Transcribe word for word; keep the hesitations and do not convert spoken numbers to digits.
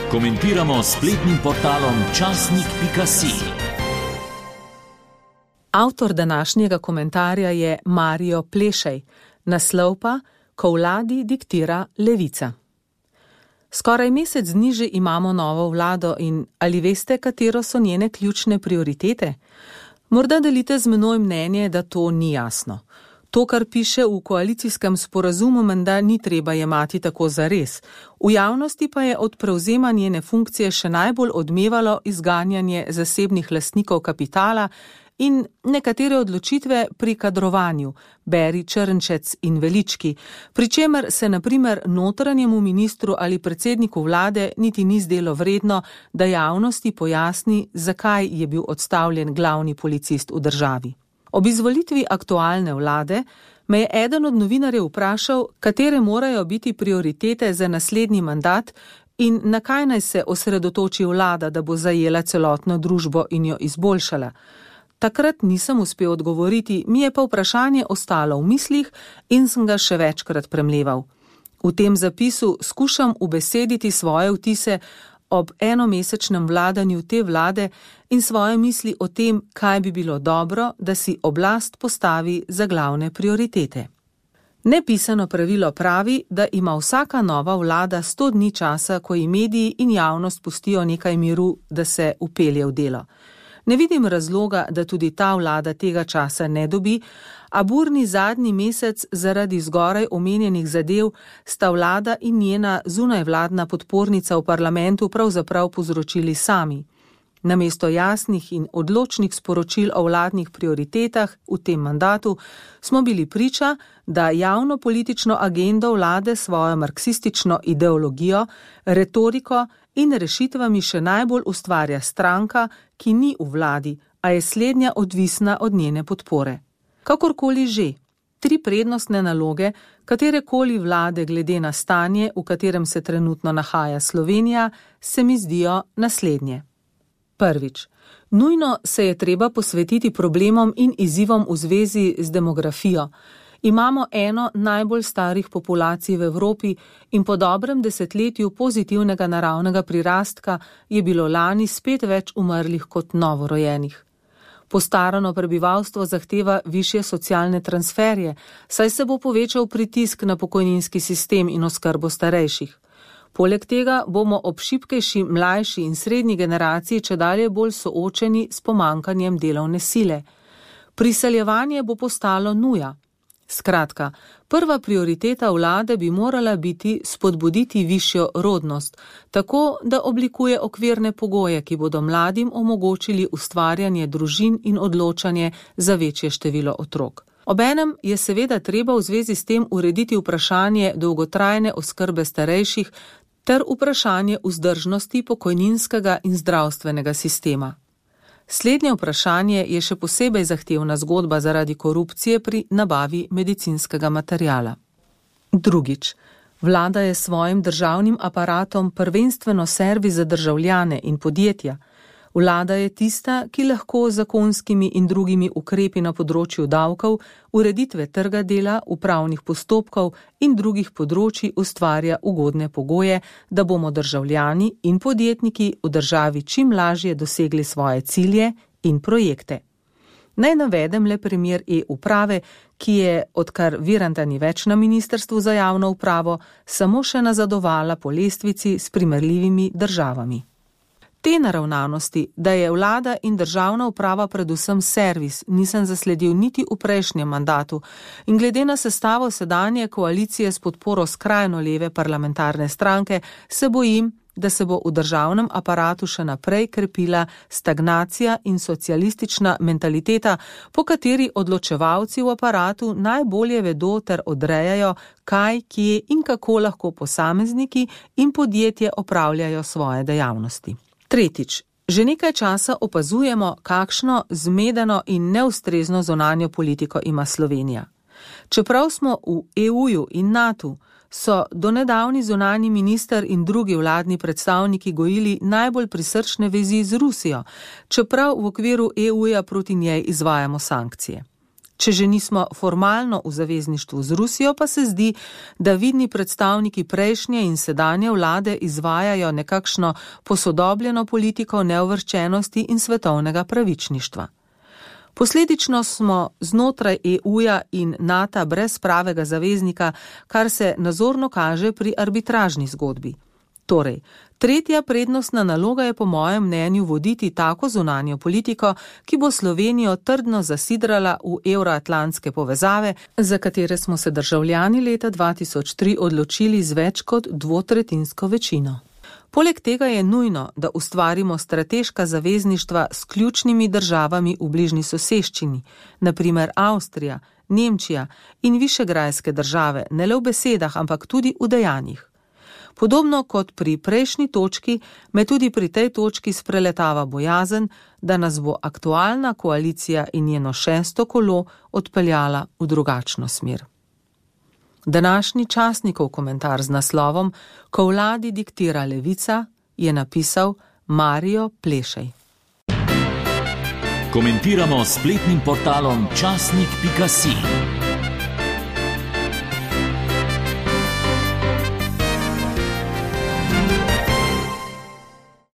Komentiramo s spletnim portalom časnik pika si. Avtor današnjega komentarja je Mario Plešej, naslov pa Ko vladi diktira levica. Skoraj mesec dni že imamo novo vlado in ali veste, katero so njene ključne prioritete? Morda delite z menoj mnenje, da to ni jasno. To, kar piše v koalicijskem sporazumu, menda ni treba jemati tako zares. V javnosti pa je od prevzema njene funkcije še najbolj odmevalo izganjanje zasebnih lastnikov kapitala in nekatere odločitve pri kadrovanju, beri Črnčec in Velički, pri čemer se na primer notranjemu ministru ali predsedniku vlade niti ni zdelo vredno, da javnosti pojasni, zakaj je bil odstavljen glavni policist v državi. Ob izvolitvi aktualne vlade me je eden od novinarjev vprašal, katere morajo biti prioritete za naslednji mandat in na kaj naj se osredotoči vlada, da bo zajela celotno družbo in jo izboljšala. Takrat nisem uspel odgovoriti, mi je pa vprašanje ostalo v mislih in sem ga še večkrat premleval. V tem zapisu skušam ubesediti svoje vtise ob enomesečnem vladanju te vlade in svoje misli o tem, kaj bi bilo dobro, da si oblast postavi za glavne prioritete. Nepisano pravilo pravi, da ima vsaka nova vlada sto dni časa, ko ji mediji in javnost pustijo nekaj miru, da se upelje v delo. Ne vidim razloga, da tudi ta vlada tega časa ne dobi, a burni zadnji mesec zaradi zgoraj omenjenih zadev sta vlada in njena zunajvladna podpornica v parlamentu pravzaprav povzročili sami. Namesto jasnih in odločnih sporočil o vladnih prioritetah v tem mandatu smo bili priča, da javno politično agendo vlade svojo marksistično ideologijo, retoriko in rešitvami še najbolj ustvarja stranka, ki ni v vladi, a je slednja odvisna od njene podpore. Kakorkoli že, tri prednostne naloge, katerekoli vlade glede na stanje, v katerem se trenutno nahaja Slovenija, se mi zdijo naslednje. Prvič, nujno se je treba posvetiti problemom in izzivom v zvezi z demografijo. Imamo eno najbolj starih populacij v Evropi in po dobrem desetletju pozitivnega naravnega prirastka je bilo lani spet več umrlih kot novorojenih. Postarano prebivalstvo zahteva višje socialne transferje, saj se bo povečal pritisk na pokojninski sistem in oskrbo starejših. Poleg tega bomo ob šibkejši, mlajši in srednji generaciji čedalje bolj soočeni s pomanjkanjem delovne sile. Priseljevanje bo postalo nuja. Skratka, prva prioriteta vlade bi morala biti spodbuditi višjo rodnost, tako da oblikuje okvirne pogoje, ki bodo mladim omogočili ustvarjanje družin in odločanje za večje število otrok. Obenem je seveda treba v zvezi s tem urediti vprašanje dolgotrajne oskrbe starejših ter vprašanje vzdržnosti pokojninskega in zdravstvenega sistema. Slednje vprašanje je še posebej zahtevna zgodba zaradi korupcije pri nabavi medicinskega materiala. Drugič, vlada je svojim državnim aparatom prvenstveno servis za državljane in podjetja. Vlada je tista, ki lahko z zakonskimi in drugimi ukrepi na področju davkov, ureditve trga dela, upravnih postopkov in drugih področji ustvarja ugodne pogoje, da bomo državljani in podjetniki v državi čim lažje dosegli svoje cilje in projekte. Naj navedem le primer e-uprave, ki je, odkar Viranta ni več na Ministrstvu za javno upravo, samo še nazadovala po lestvici s primerljivimi državami. Te naravnanosti, da je vlada in državna uprava predvsem servis, nisem zasledil niti v prejšnjem mandatu in glede na sestavo sedanje koalicije s podporo skrajno leve parlamentarne stranke se bojim, da se bo v državnem aparatu še naprej krepila stagnacija in socialistična mentaliteta, po kateri odločevalci v aparatu najbolje vedo ter odrejajo, kaj, kje in kako lahko posamezniki in podjetje opravljajo svoje dejavnosti. Tretjič, že nekaj časa opazujemo, kakšno zmedeno in neustrezno zunanjo politiko ima Slovenija. Čeprav smo v E U-ju in NATO, so donedavni zunanji minister in drugi vladni predstavniki gojili najbolj prisrčne vezi z Rusijo, čeprav v okviru E U-ja proti njej izvajamo sankcije. Če že nismo formalno v zavezništvu z Rusijo, pa se zdi, da vidni predstavniki prejšnje in sedanje vlade izvajajo nekakšno posodobljeno politiko neuvrščenosti in svetovnega pravičništva. Posledično smo znotraj E U-ja in NATO brez pravega zaveznika, kar se nazorno kaže pri arbitražni zgodbi. Torej, tretja prednostna naloga je po mojem mnenju voditi tako zunanjo politiko, ki bo Slovenijo trdno zasidrala v evroatlantske povezave, za katere smo se državljani leta dva tisoč tri odločili z več kot dvotretjinsko večino. Poleg tega je nujno, da ustvarimo strateška zavezništva s ključnimi državami v bližnji soseščini, na primer Avstrija, Nemčija in višegrajske države, ne le v besedah, ampak tudi v dejanjih. Podobno kot pri prejšnji točki, me tudi pri tej točki spreletava bojazen, da nas bo aktualna koalicija in njeno šesto kolo odpeljala v drugačno smer. Današnji časnikov komentar z naslovom Ko vladi diktira levica je napisal Mario Plešej. Komentiramo s spletnim portalom časnik pika si.